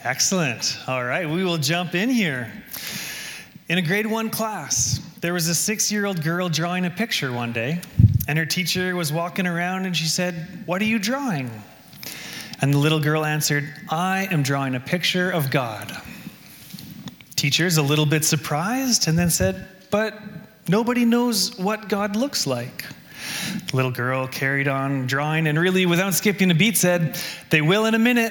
Excellent. All right, we will jump in here. In a grade 1 class, there was a 6-year-old girl drawing a picture one day, and her teacher was walking around and she said, "What are you drawing?" And the little girl answered, "I am drawing a picture of God." Teacher's a little bit surprised and then said, "But nobody knows what God looks like." The little girl carried on drawing and really, without skipping a beat, said, "They will in a minute."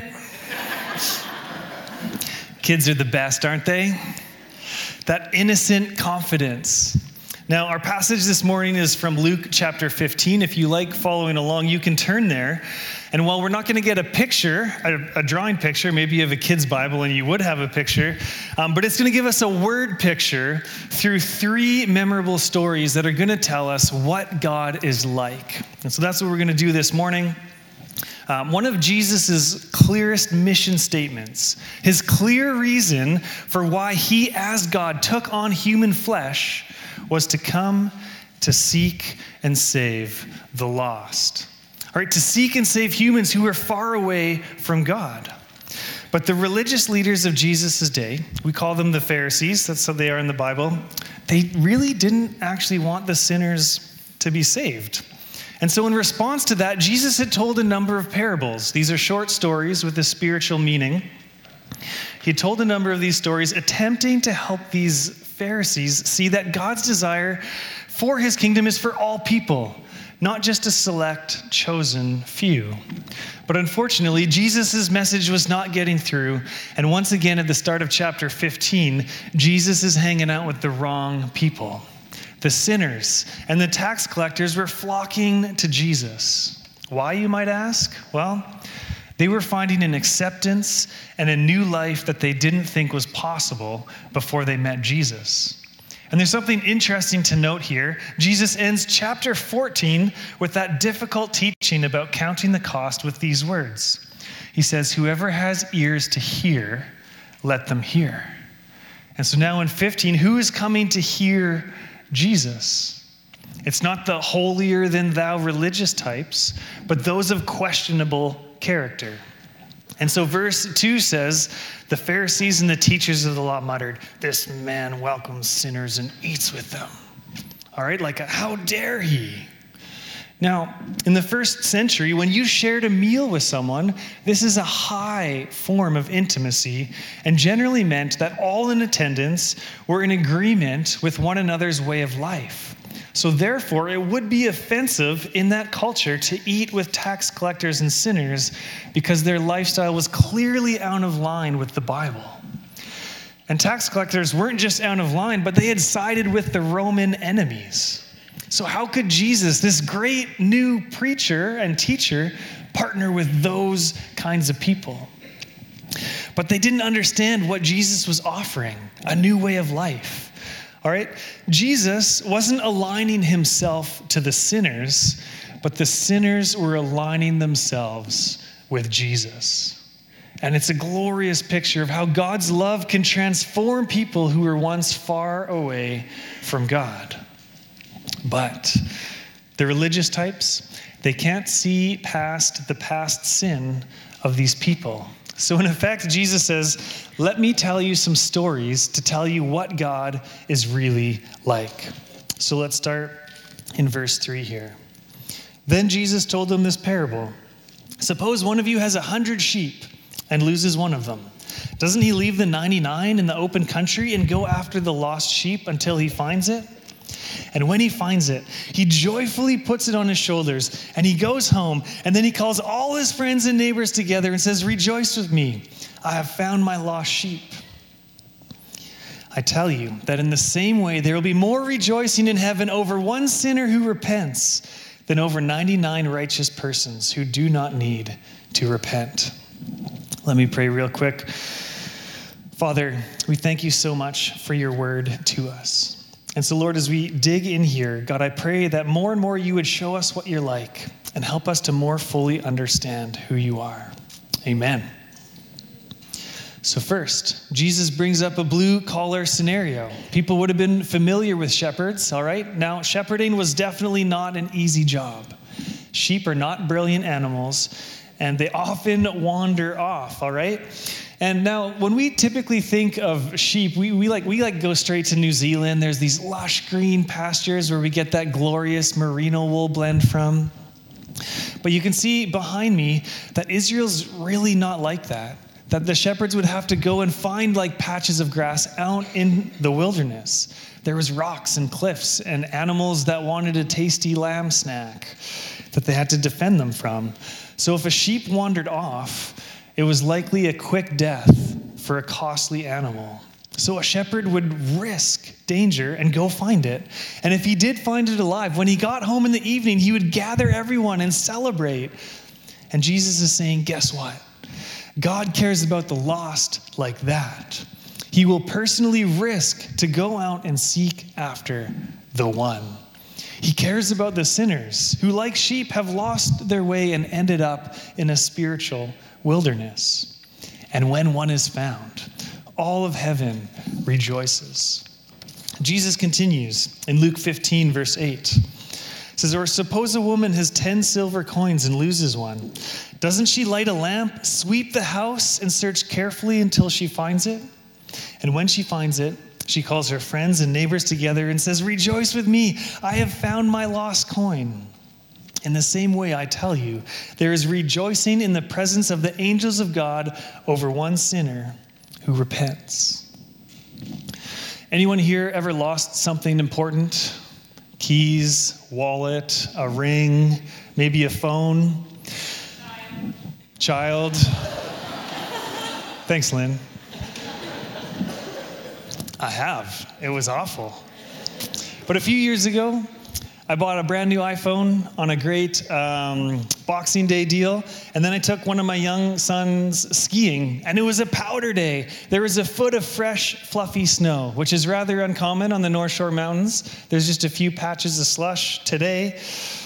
Kids are the best, aren't they? That innocent confidence. Now, our passage this morning is from Luke chapter 15. If you like following along, you can turn there. And while we're not going to get a picture, a drawing picture, maybe you have a kid's Bible and you would have a picture, but it's going to give us a word picture through 3 memorable stories that are going to tell us what God is like. And so that's what we're going to do this morning. One of Jesus' clearest mission statements, his clear reason for why he, as God, took on human flesh was to come to seek and save the lost. All right, to seek and save humans who were far away from God. But the religious leaders of Jesus' day, we call them the Pharisees, that's how they are in the Bible, they really didn't actually want the sinners to be saved. And so in response to that, Jesus had told a number of parables. These are short stories with a spiritual meaning. He told a number of these stories attempting to help these Pharisees see that God's desire for his kingdom is for all people, not just a select, chosen few. But unfortunately, Jesus' message was not getting through. And once again, at the start of chapter 15, Jesus is hanging out with the wrong people. The sinners and the tax collectors were flocking to Jesus. Why, you might ask? Well, they were finding an acceptance and a new life that they didn't think was possible before they met Jesus. And there's something interesting to note here. Jesus ends chapter 14 with that difficult teaching about counting the cost with these words. He says, "Whoever has ears to hear, let them hear." And so now in 15, who is coming to hear Jesus? It's not the holier than thou religious types, but those of questionable character. And so verse 2 says, the Pharisees and the teachers of the law muttered, "This man welcomes sinners and eats with them." All right, like how dare he? Now, in the first century, when you shared a meal with someone, this is a high form of intimacy and generally meant that all in attendance were in agreement with one another's way of life. So therefore, it would be offensive in that culture to eat with tax collectors and sinners because their lifestyle was clearly out of line with the Bible. And tax collectors weren't just out of line, but they had sided with the Roman enemies. So how could Jesus, this great new preacher and teacher, partner with those kinds of people? But they didn't understand what Jesus was offering, a new way of life. All right? Jesus wasn't aligning himself to the sinners, but the sinners were aligning themselves with Jesus. And it's a glorious picture of how God's love can transform people who were once far away from God. But the religious types, they can't see past the past sin of these people. So in effect, Jesus says, let me tell you some stories to tell you what God is really like. So let's start in verse 3 here. Then Jesus told them this parable. Suppose one of you has 100 sheep and loses one of them. Doesn't he leave the 99 in the open country and go after the lost sheep until he finds it? And when he finds it, he joyfully puts it on his shoulders and he goes home, and then he calls all his friends and neighbors together and says, "Rejoice with me, I have found my lost sheep." I tell you that in the same way, there will be more rejoicing in heaven over one sinner who repents than over 99 righteous persons who do not need to repent. Let me pray real quick. Father, we thank you so much for your word to us. And so, Lord, as we dig in here, God, I pray that more and more you would show us what you're like and help us to more fully understand who you are. Amen. So first, Jesus brings up a blue-collar scenario. People would have been familiar with shepherds, all right? Now, shepherding was definitely not an easy job. Sheep are not brilliant animals, and they often wander off, all right? And now, when we typically think of sheep, we go straight to New Zealand. There's these lush green pastures where we get that glorious merino wool blend from. But you can see behind me that Israel's really not like that. That the shepherds would have to go and find like patches of grass out in the wilderness. There was rocks and cliffs and animals that wanted a tasty lamb snack that they had to defend them from. So if a sheep wandered off, it was likely a quick death for a costly animal. So a shepherd would risk danger and go find it. And if he did find it alive, when he got home in the evening, he would gather everyone and celebrate. And Jesus is saying, guess what? God cares about the lost like that. He will personally risk to go out and seek after the one. He cares about the sinners who, like sheep, have lost their way and ended up in a spiritual wilderness. And when one is found, all of heaven rejoices. Jesus continues in Luke 15, verse 8. It says, or suppose a woman has 10 silver coins and loses one. Doesn't she light a lamp, sweep the house, and search carefully until she finds it? And when she finds it, she calls her friends and neighbors together and says, rejoice with me, I have found my lost coin. In the same way, I tell you, there is rejoicing in the presence of the angels of God over one sinner who repents. Anyone here ever lost something important? Keys, wallet, a ring, maybe a phone? Child. Thanks, Lynn. I have. It was awful. But a few years ago, I bought a brand new iPhone on a great Boxing Day deal, and then I took one of my young sons skiing, and it was a powder day. There was a foot of fresh, fluffy snow, which is rather uncommon on the North Shore Mountains. There's just a few patches of slush today.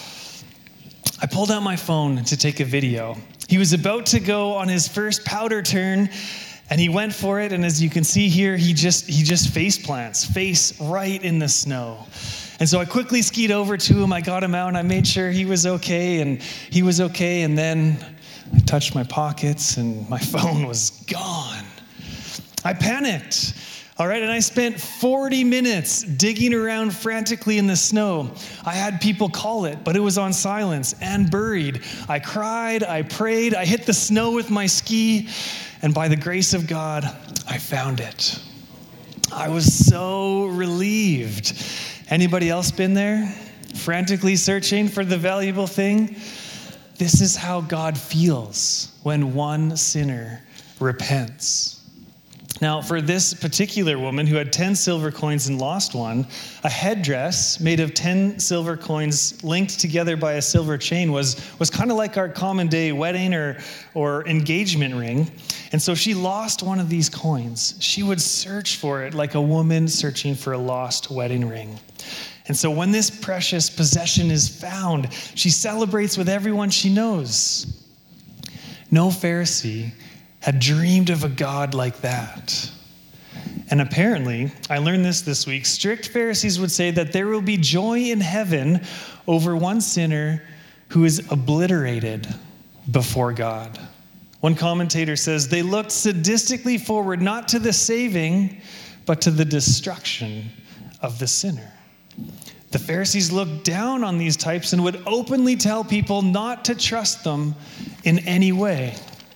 I pulled out my phone to take a video. He was about to go on his first powder turn, and he went for it, and as you can see here, he just face plants, face right in the snow. And so I quickly skied over to him, I got him out, and I made sure he was okay, and then I touched my pockets, and my phone was gone. I panicked, all right, and I spent 40 minutes digging around frantically in the snow. I had people call it, but it was on silence and buried. I cried, I prayed, I hit the snow with my ski, and by the grace of God, I found it. I was so relieved. Anybody else been there? Frantically searching for the valuable thing? This is how God feels when one sinner repents. Now, for this particular woman who had 10 silver coins and lost one, a headdress made of 10 silver coins linked together by a silver chain was kind of like our common day wedding or engagement ring. And so she lost one of these coins. She would search for it like a woman searching for a lost wedding ring. And so when this precious possession is found, she celebrates with everyone she knows. No Pharisee had dreamed of a God like that. And apparently, I learned this week, strict Pharisees would say that there will be joy in heaven over one sinner who is obliterated before God. One commentator says, they looked sadistically forward not to the saving, but to the destruction of the sinner. The Pharisees looked down on these types and would openly tell people not to trust them in any way.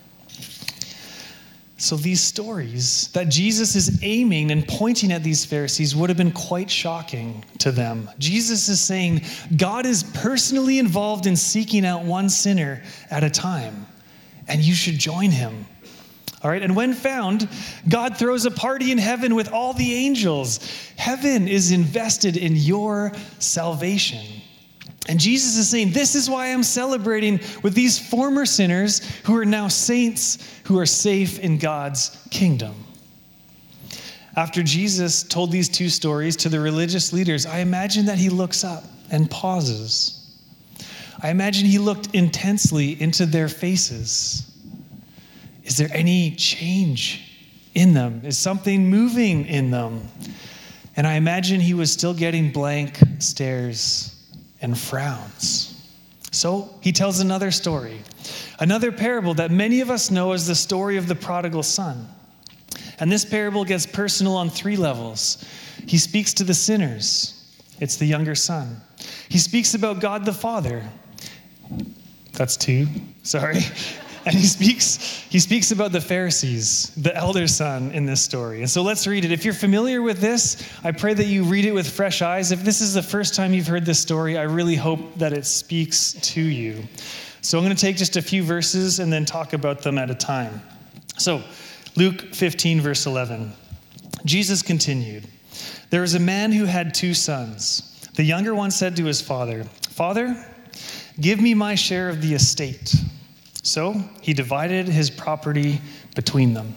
So these stories that Jesus is aiming and pointing at these Pharisees would have been quite shocking to them. Jesus is saying God is personally involved in seeking out one sinner at a time, and you should join him. All right, and when found, God throws a party in heaven with all the angels. Heaven is invested in your salvation. And Jesus is saying, this is why I'm celebrating with these former sinners who are now saints who are safe in God's kingdom. After Jesus told these two stories to the religious leaders, I imagine that he looks up and pauses. I imagine he looked intensely into their faces. Is there any change in them? Is something moving in them? And I imagine he was still getting blank stares and frowns. So he tells another story, another parable that many of us know as the story of the prodigal son. And this parable gets personal on 3 levels. He speaks to the sinners. It's the younger son. He speaks about God the Father. That's 2, sorry. And he speaks about the Pharisees, the elder son in this story. And so let's read it. If you're familiar with this, I pray that you read it with fresh eyes. If this is the first time you've heard this story, I really hope that it speaks to you. So I'm going to take just a few verses and then talk about them at a time. So Luke 15, verse 11. Jesus continued, "There was a man who had 2 sons. The younger one said to his father, 'Father, give me my share of the estate.' So he divided his property between them."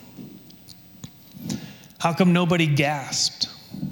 How come nobody gasped?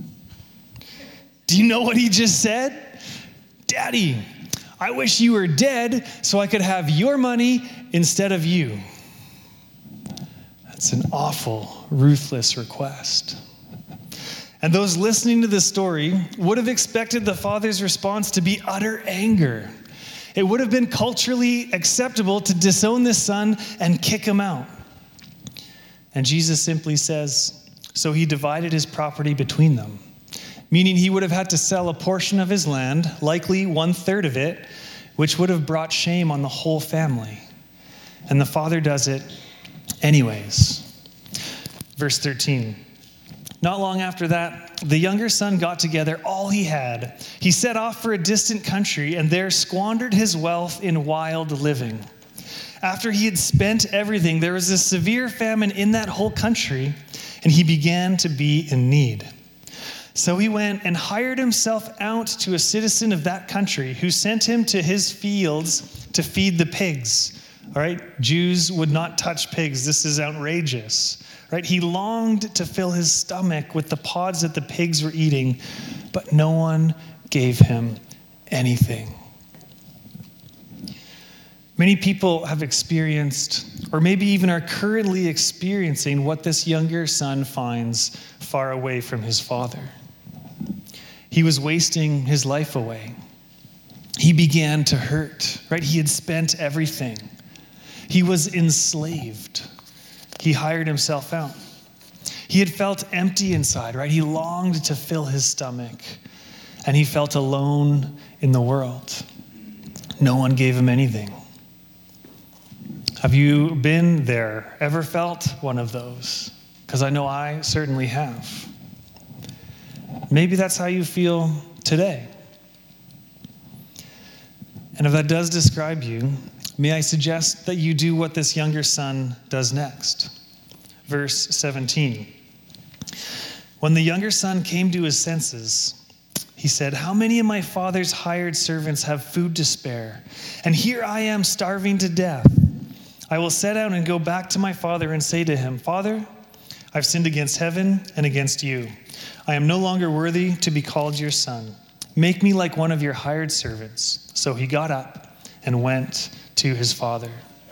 Do you know what he just said? "Daddy, I wish you were dead so I could have your money instead of you." That's an awful, ruthless request. And those listening to this story would have expected the father's response to be utter anger. It would have been culturally acceptable to disown this son and kick him out. And Jesus simply says, so he divided his property between them, meaning he would have had to sell a portion of his land, likely 1/3 of it, which would have brought shame on the whole family. And the father does it anyways. Verse 13. Not long after that, the younger son got together all he had. He set off for a distant country and there squandered his wealth in wild living. After he had spent everything, there was a severe famine in that whole country, and he began to be in need. So he went and hired himself out to a citizen of that country who sent him to his fields to feed the pigs. All right, Jews would not touch pigs. This is outrageous. Right? He longed to fill his stomach with the pods that the pigs were eating, but no one gave him anything. Many people have experienced, or maybe even are currently experiencing, what this younger son finds far away from his father. He was wasting his life away. He began to hurt, right? He had spent everything. He was enslaved. He hired himself out. He had felt empty inside, right? He longed to fill his stomach, and he felt alone in the world. No one gave him anything. Have you been there? Ever felt one of those? Because I know I certainly have. Maybe that's how you feel today. And if that does describe you, may I suggest that you do what this younger son does next. Verse 17. When the younger son came to his senses, he said, "How many of my father's hired servants have food to spare? And here I am starving to death. I will set out and go back to my father and say to him, 'Father, I've sinned against heaven and against you. I am no longer worthy to be called your son. Make me like one of your hired servants.' So he got up and went to his father."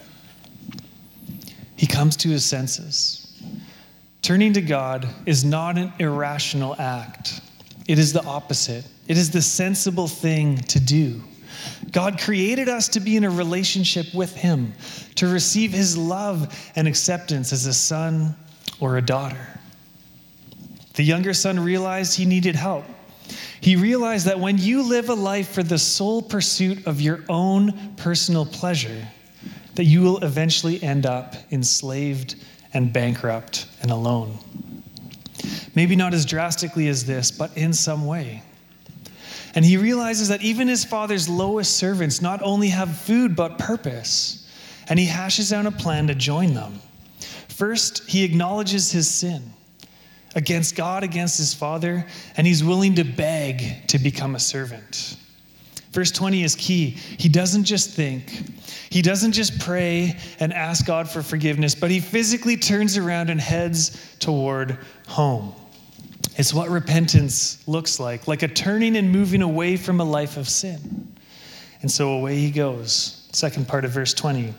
He comes to his senses. Turning to God is not an irrational act. It is the opposite. It is the sensible thing to do. God created us to be in a relationship with him, to receive his love and acceptance as a son or a daughter. The younger son realized he needed help. He realized that when you live a life for the sole pursuit of your own personal pleasure, that you will eventually end up enslaved and bankrupt and alone. Maybe not as drastically as this, but in some way. And he realizes that even his father's lowest servants not only have food, but purpose. And he hashes out a plan to join them. First, he acknowledges his sin against God, against his father, and he's willing to beg to become a servant. Verse 20 is key. He doesn't just think. He doesn't just pray and ask God for forgiveness, but he physically turns around and heads toward home. It's what repentance looks like a turning and moving away from a life of sin. And so away he goes. Second part of verse 20.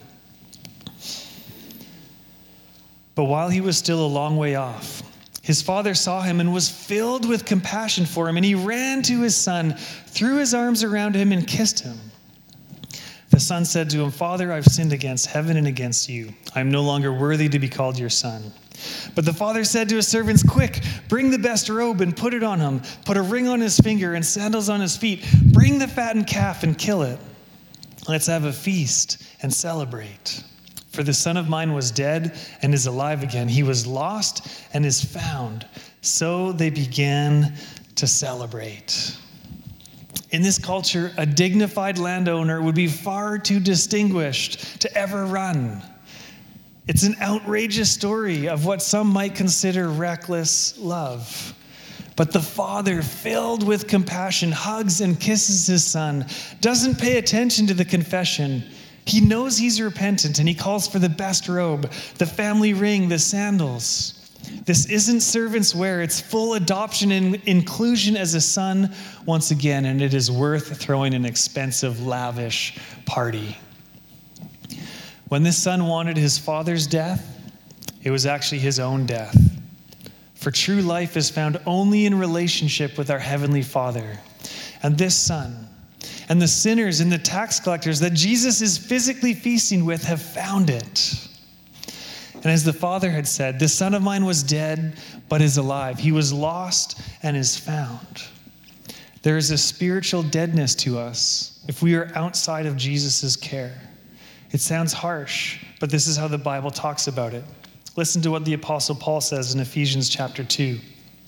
But while he was still a long way off, his father saw him and was filled with compassion for him, and he ran to his son, threw his arms around him, and kissed him. The son said to him, "Father, I've sinned against heaven and against you. I am no longer worthy to be called your son." But the father said to his servants, "Quick, bring the best robe and put it on him. Put a ring on his finger and sandals on his feet. Bring the fattened calf and kill it. Let's have a feast and celebrate. For the son of mine was dead and is alive again. He was lost and is found." So they began to celebrate. In this culture, a dignified landowner would be far too distinguished to ever run. It's an outrageous story of what some might consider reckless love. But the father, filled with compassion, hugs and kisses his son, doesn't pay attention to the confession. He knows he's repentant, and he calls for the best robe, the family ring, the sandals. This isn't servant's wear. It's full adoption and inclusion as a son once again, and it is worth throwing an expensive, lavish party. When this son wanted his father's death, it was actually his own death. For true life is found only in relationship with our Heavenly Father. And this son and the sinners and the tax collectors that Jesus is physically feasting with have found it. And as the Father had said, "This son of mine was dead, but is alive. He was lost and is found." There is a spiritual deadness to us if we are outside of Jesus' care. It sounds harsh, but this is how the Bible talks about it. Listen to what the Apostle Paul says in Ephesians chapter 2.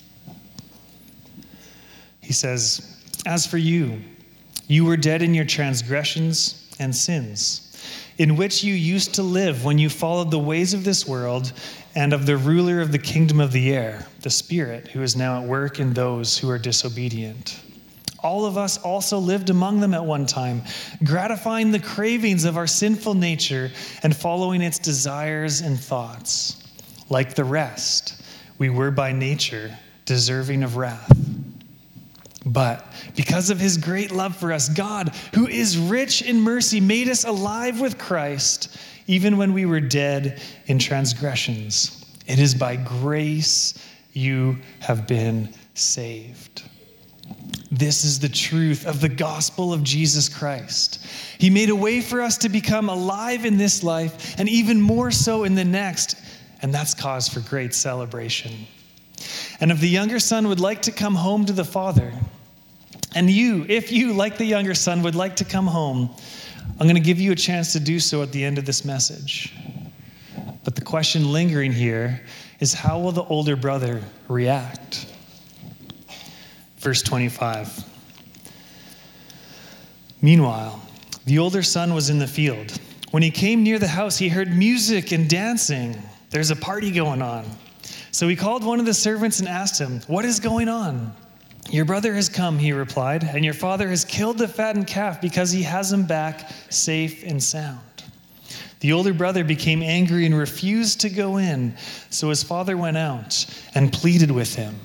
He says, "As for you, you were dead in your transgressions and sins, in which you used to live when you followed the ways of this world and of the ruler of the kingdom of the air, the Spirit, who is now at work in those who are disobedient. All of us also lived among them at one time, gratifying the cravings of our sinful nature and following its desires and thoughts. Like the rest, we were by nature deserving of wrath. But because of his great love for us, God, who is rich in mercy, made us alive with Christ, even when we were dead in transgressions. It is by grace you have been saved." This is the truth of the gospel of Jesus Christ. He made a way for us to become alive in this life and even more so in the next, and that's cause for great celebration. And if the younger son would like to come home to the Father, and if you, like the younger son, would like to come home, I'm going to give you a chance to do so at the end of this message. But the question lingering here is, how will the older brother react? Verse 25. "Meanwhile, the older son was in the field. When he came near the house, he heard music and dancing. There's a party going on. So he called one of the servants and asked him, 'What is going on?' 'Your brother has come,' he replied, 'and your father has killed the fattened calf because he has him back safe and sound.' The older brother became angry and refused to go in. So his father went out and pleaded with him."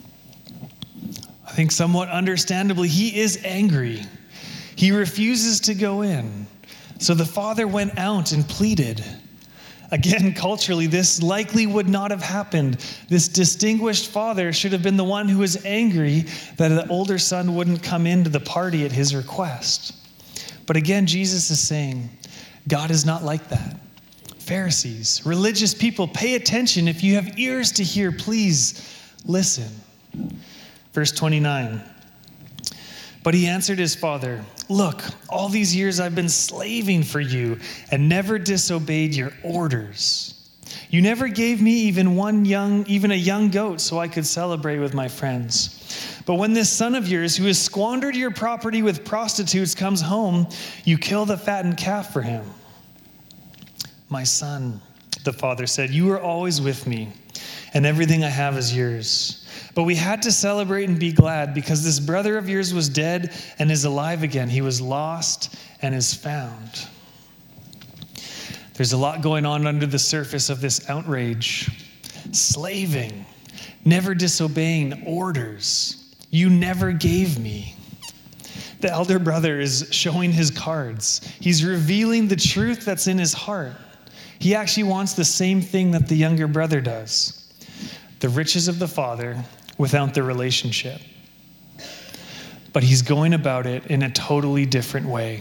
I think somewhat understandably, he is angry. He refuses to go in. So the father went out and pleaded. Again, culturally, this likely would not have happened. This distinguished father should have been the one who was angry that the older son wouldn't come into the party at his request. But again, Jesus is saying, God is not like that. Pharisees, religious people, pay attention. If you have ears to hear, please listen. Verse 29. "But he answered his father, 'Look, all these years I've been slaving for you and never disobeyed your orders. You never gave me even a young goat so I could celebrate with my friends. But when this son of yours who has squandered your property with prostitutes comes home, you kill the fattened calf for him.' 'My son,' the father said, 'you are always with me, and everything I have is yours. But we had to celebrate and be glad because this brother of yours was dead and is alive again. He was lost and is found.'" There's a lot going on under the surface of this outrage. Slaving, never disobeying orders. You never gave me. The elder brother is showing his cards. He's revealing the truth that's in his heart. He actually wants the same thing that the younger brother does. The riches of the father without the relationship. But he's going about it in a totally different way.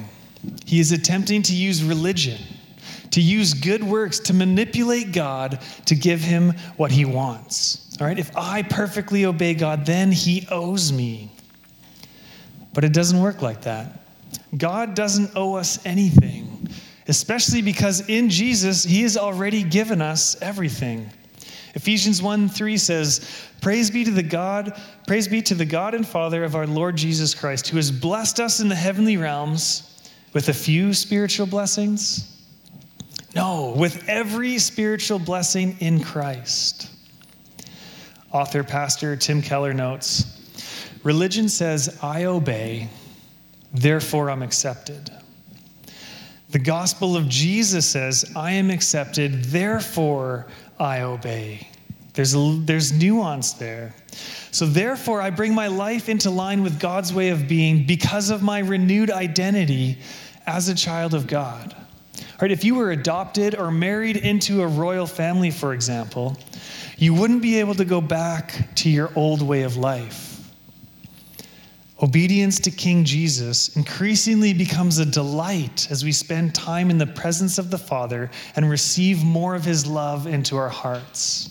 He is attempting to use religion, to use good works to manipulate God to give him what he wants. All right, if I perfectly obey God, then he owes me. But it doesn't work like that. God doesn't owe us anything, especially because in Jesus, he has already given us everything. Ephesians 1:3 says, Praise be to the God and Father of our Lord Jesus Christ, who has blessed us in the heavenly realms with a few spiritual blessings. No, with every spiritual blessing in Christ. Author, pastor Tim Keller notes, religion says, I obey, therefore I'm accepted. The gospel of Jesus says, I am accepted, therefore I obey. There's nuance there. So therefore, I bring my life into line with God's way of being because of my renewed identity as a child of God. All right, if you were adopted or married into a royal family, for example, you wouldn't be able to go back to your old way of life. Obedience to King Jesus increasingly becomes a delight as we spend time in the presence of the Father and receive more of his love into our hearts.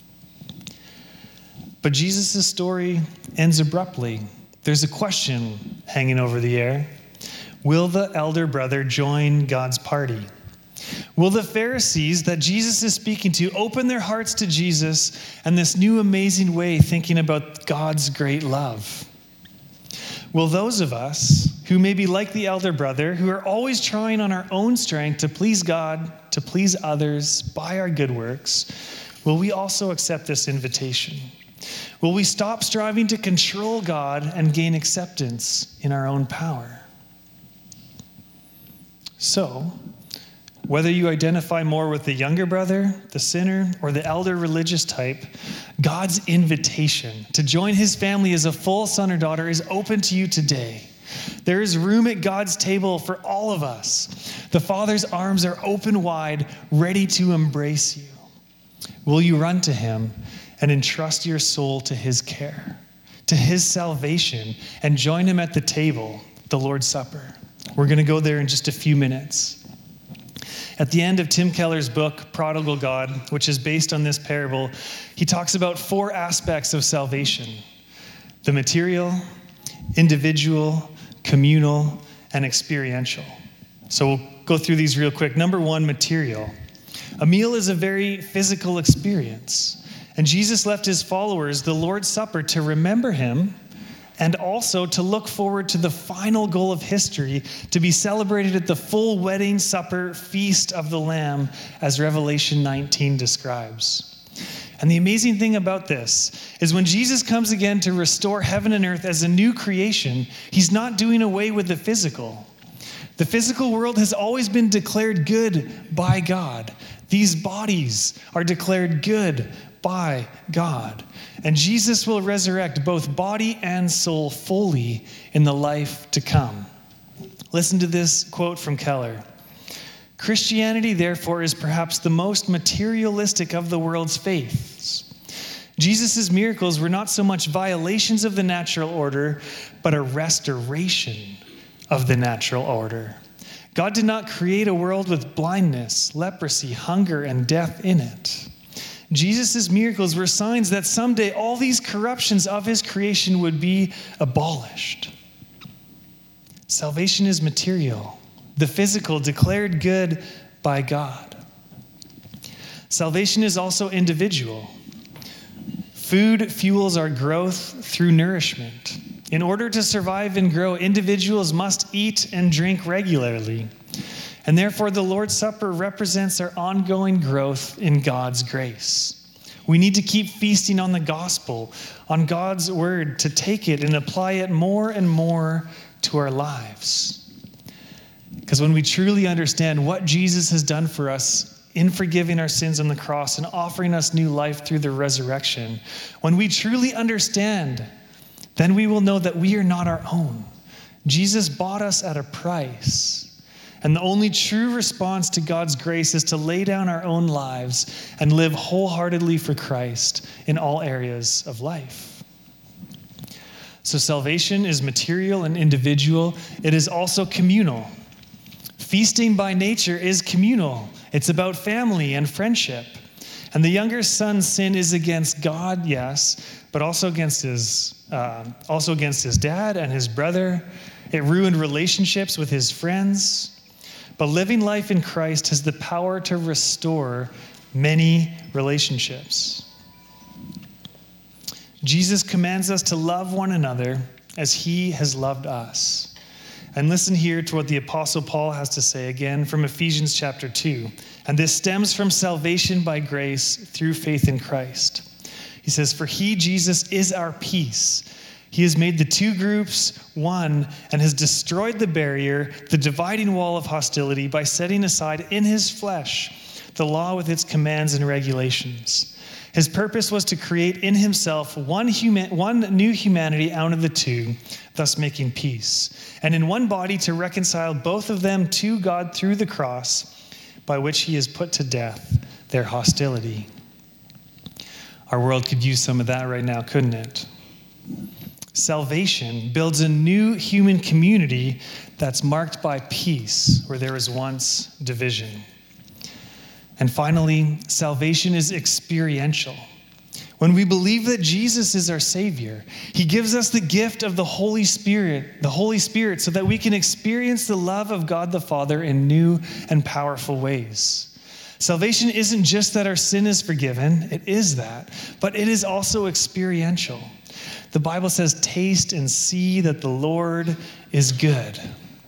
But Jesus' story ends abruptly. There's a question hanging over the air. Will the elder brother join God's party? Will the Pharisees that Jesus is speaking to open their hearts to Jesus and this new amazing way thinking about God's great love? Will those of us who may be like the elder brother, who are always trying on our own strength to please God, to please others by our good works, will we also accept this invitation? Will we stop striving to control God and gain acceptance in our own power? So, whether you identify more with the younger brother, the sinner, or the elder religious type, God's invitation to join his family as a full son or daughter is open to you today. There is room at God's table for all of us. The Father's arms are open wide, ready to embrace you. Will you run to him and entrust your soul to his care, to his salvation, and join him at the table, the Lord's Supper? We're going to go there in just a few minutes. At the end of Tim Keller's book, Prodigal God, which is based on this parable, he talks about 4 aspects of salvation: the material, individual, communal, and experiential. So we'll go through these real quick. Number 1, material. A meal is a very physical experience. And Jesus left his followers the Lord's Supper to remember him and also to look forward to the final goal of history, to be celebrated at the full wedding supper feast of the Lamb, as Revelation 19 describes. And the amazing thing about this is when Jesus comes again to restore heaven and earth as a new creation, he's not doing away with the physical. The physical world has always been declared good by God. These bodies are declared good by God. And Jesus will resurrect both body and soul fully in the life to come. Listen to this quote from Keller. Christianity, therefore, is perhaps the most materialistic of the world's faiths. Jesus' miracles were not so much violations of the natural order, but a restoration of the natural order. God did not create a world with blindness, leprosy, hunger, and death in it. Jesus' miracles were signs that someday all these corruptions of his creation would be abolished. Salvation is material, the physical declared good by God. Salvation is also individual. Food fuels our growth through nourishment. In order to survive and grow, individuals must eat and drink regularly. And therefore, the Lord's Supper represents our ongoing growth in God's grace. We need to keep feasting on the gospel, on God's word, to take it and apply it more and more to our lives. Because when we truly understand what Jesus has done for us in forgiving our sins on the cross and offering us new life through the resurrection, when we truly understand, then we will know that we are not our own. Jesus bought us at a price. And the only true response to God's grace is to lay down our own lives and live wholeheartedly for Christ in all areas of life. So salvation is material and individual. It is also communal. Feasting by nature is communal. It's about family and friendship. And the younger son's sin is against God, yes, but also against his dad and his brother. It ruined relationships with his friends. But living life in Christ has the power to restore many relationships. Jesus commands us to love one another as he has loved us. And listen here to what the Apostle Paul has to say again from Ephesians chapter 2. And this stems from salvation by grace through faith in Christ. He says, "For he, Jesus, is our peace. He has made the two groups one and has destroyed the barrier, the dividing wall of hostility, by setting aside in his flesh the law with its commands and regulations. His purpose was to create in himself one new humanity out of the two, thus making peace, and in one body to reconcile both of them to God through the cross, by which he has put to death their hostility." Our world could use some of that right now, couldn't it? Salvation builds a new human community that's marked by peace where there was once division. And finally, salvation is experiential. When we believe that Jesus is our Savior, he gives us the gift of the Holy Spirit, so that we can experience the love of God the Father in new and powerful ways. Salvation isn't just that our sin is forgiven, it is that, but it is also experiential. The Bible says, "Taste and see that the Lord is good."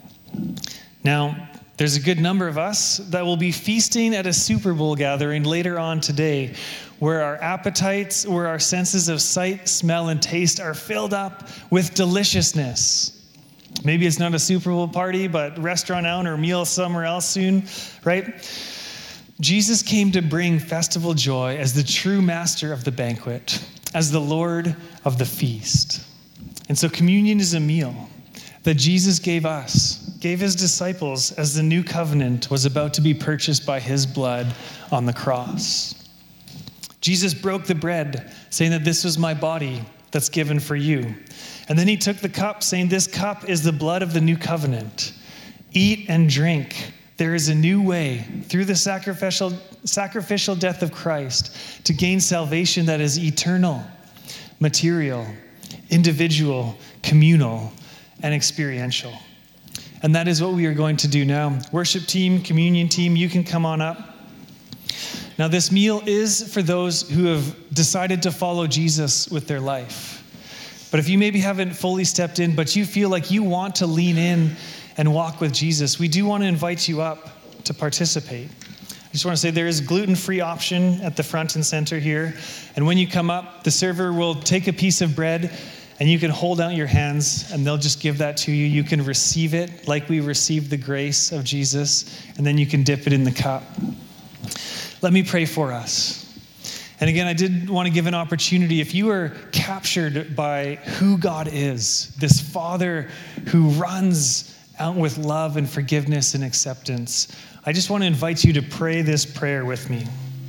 Now, there's a good number of us that will be feasting at a Super Bowl gathering later on today, where our appetites, where our senses of sight, smell, and taste are filled up with deliciousness. Maybe it's not a Super Bowl party, but restaurant out or meal somewhere else soon, right? Jesus came to bring festival joy as the true master of the banquet, as the Lord of the feast. And so communion is a meal that Jesus gave us, gave his disciples as the new covenant was about to be purchased by his blood on the cross. Jesus broke the bread, saying that this was my body that's given for you. And then he took the cup, saying, "This cup is the blood of the new covenant. Eat and drink. There is a new way through the sacrificial death of Christ to gain salvation that is eternal, material, individual, communal, and experiential." And that is what we are going to do now. Worship team, communion team, you can come on up. Now, this meal is for those who have decided to follow Jesus with their life. But if you maybe haven't fully stepped in, but you feel like you want to lean in and walk with Jesus, we do want to invite you up to participate. I just want to say there is a gluten-free option at the front and center here. And when you come up, the server will take a piece of bread and you can hold out your hands and they'll just give that to you. You can receive it like we received the grace of Jesus, and then you can dip it in the cup. Let me pray for us. And again, I did want to give an opportunity. If you are captured by who God is, this Father who runs out with love and forgiveness and acceptance, I just want to invite you to pray this prayer with me.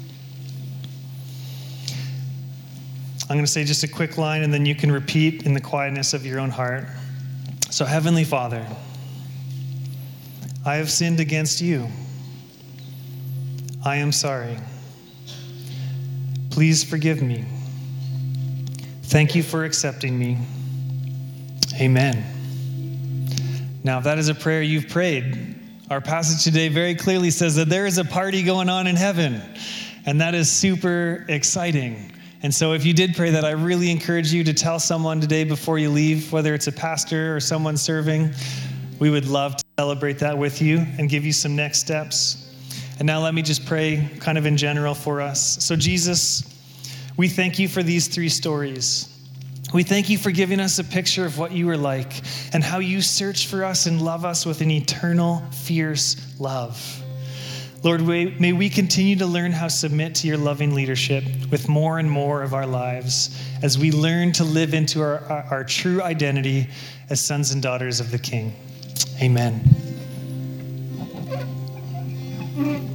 I'm going to say just a quick line, and then you can repeat in the quietness of your own heart. So, Heavenly Father, I have sinned against you. I am sorry. Please forgive me. Thank you for accepting me. Amen. Now, if that is a prayer you've prayed, our passage today very clearly says that there is a party going on in heaven, and that is super exciting. And so if you did pray that, I really encourage you to tell someone today before you leave, whether it's a pastor or someone serving. We would love to celebrate that with you and give you some next steps. And now let me just pray kind of in general for us. So Jesus, we thank you for these three stories. We thank you for giving us a picture of what you are like and how you search for us and love us with an eternal, fierce love. Lord, may we continue to learn how to submit to your loving leadership with more and more of our lives as we learn to live into our true identity as sons and daughters of the King. Amen.